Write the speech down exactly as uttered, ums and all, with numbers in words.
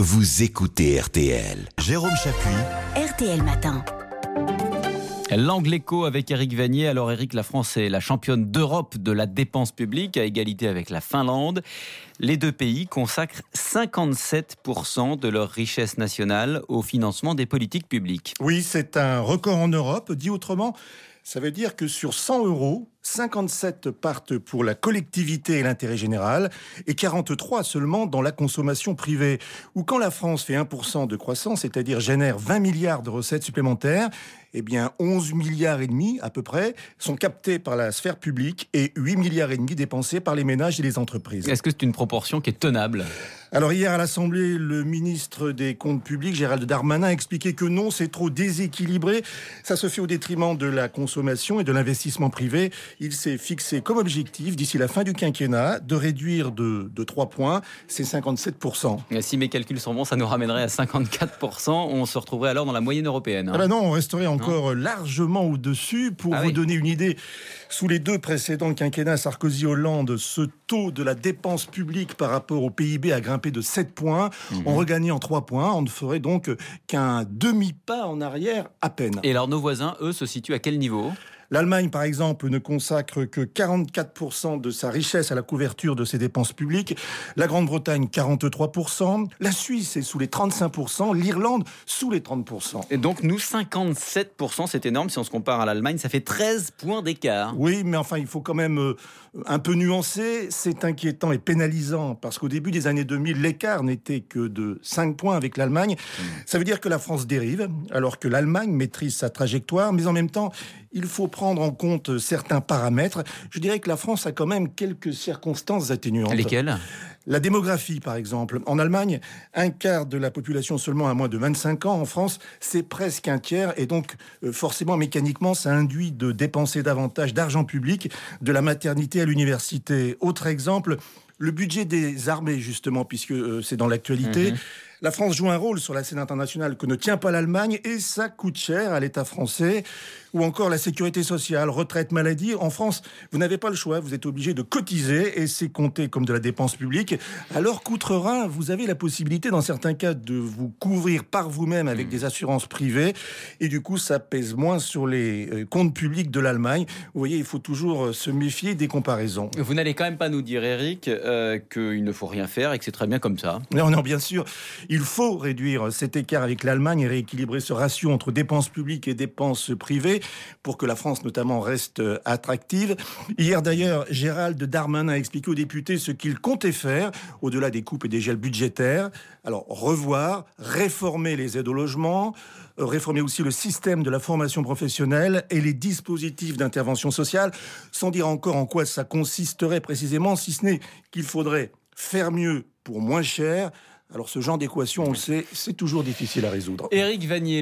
vous écoutez R T L. Jérôme Chapuis. R T L Matin. L'Angle Écho avec Éric Vanier. Alors Éric, la France est la championne d'Europe de la dépense publique à égalité avec la Finlande. Les deux pays consacrent cinquante-sept pour cent de leur richesse nationale au financement des politiques publiques. Oui, c'est un record en Europe. Dit autrement, ça veut dire que sur cent euros, cinquante-sept partent pour la collectivité et l'intérêt général et quarante-trois seulement dans la consommation privée. Ou quand la France fait un pour cent de croissance, c'est-à-dire génère vingt milliards de recettes supplémentaires, eh bien onze milliards et demi à peu près sont captés par la sphère publique et huit milliards et demi dépensés par les ménages et les entreprises. Est-ce que c'est une proportion qui est tenable ? Alors hier à l'Assemblée, le ministre des Comptes publics, Gérald Darmanin, a expliqué que non, c'est trop déséquilibré. Ça se fait au détriment de la consommation et de l'investissement privé. Il s'est fixé comme objectif, d'ici la fin du quinquennat, de réduire de, de trois points ces cinquante-sept pour cent. Et si mes calculs sont bons, ça nous ramènerait à cinquante-quatre pour cent. On se retrouverait alors dans la moyenne européenne. Hein. Ah ben non, on resterait encore non. largement au-dessus. Pour ah vous oui. donner une idée, sous les deux précédents quinquennats Sarkozy-Hollande, ce taux de la dépense publique par rapport au P I B a grimpé de sept points. Mmh. On regagnait en trois points. On ne ferait donc qu'un demi-pas en arrière à peine. Et alors nos voisins, eux, se situent à quel niveau ? L'Allemagne, par exemple, ne consacre que quarante-quatre pour cent de sa richesse à la couverture de ses dépenses publiques. La Grande-Bretagne, quarante-trois pour cent. La Suisse est sous les trente-cinq pour cent. L'Irlande, sous les trente pour cent. Et donc, nous, cinquante-sept pour cent, c'est énorme. Si on se compare à l'Allemagne, ça fait treize points d'écart. Oui, mais enfin, il faut quand même euh, un peu nuancer. C'est inquiétant et pénalisant parce qu'au début des années deux mille, l'écart n'était que de cinq points avec l'Allemagne. Mmh. Ça veut dire que la France dérive, alors que l'Allemagne maîtrise sa trajectoire. Mais en même temps, il faut prendre en compte certains paramètres. Je dirais que la France a quand même quelques circonstances atténuantes. Lesquelles ? La démographie, par exemple. En Allemagne, un quart de la population seulement a moins de vingt-cinq ans. En France, c'est presque un tiers. Et donc, euh, forcément, mécaniquement, ça induit de dépenser davantage d'argent public, de la maternité à l'université. Autre exemple, le budget des armées, justement, puisque euh, c'est dans l'actualité. Mmh. La France joue un rôle sur la scène internationale que ne tient pas l'Allemagne et ça coûte cher à l'État français. Ou encore la sécurité sociale, retraite, maladie. En France, vous n'avez pas le choix, vous êtes obligé de cotiser et c'est compté comme de la dépense publique. Alors qu'outre-Rhin, vous avez la possibilité dans certains cas de vous couvrir par vous-même avec mmh. des assurances privées et du coup ça pèse moins sur les comptes publics de l'Allemagne. Vous voyez, il faut toujours se méfier des comparaisons. Vous n'allez quand même pas nous dire, Éric, euh, qu'il ne faut rien faire et que c'est très bien comme ça. Non, non, bien sûr. Il faut réduire cet écart avec l'Allemagne et rééquilibrer ce ratio entre dépenses publiques et dépenses privées pour que la France, notamment, reste attractive. Hier, d'ailleurs, Gérald Darmanin a expliqué aux députés ce qu'il comptait faire, au-delà des coupes et des gels budgétaires. Alors, revoir, réformer les aides au logement, réformer aussi le système de la formation professionnelle et les dispositifs d'intervention sociale, sans dire encore en quoi ça consisterait précisément, si ce n'est qu'il faudrait faire mieux pour moins cher. Alors ce genre d'équation, on le sait, c'est toujours difficile à résoudre. Éric Vanier.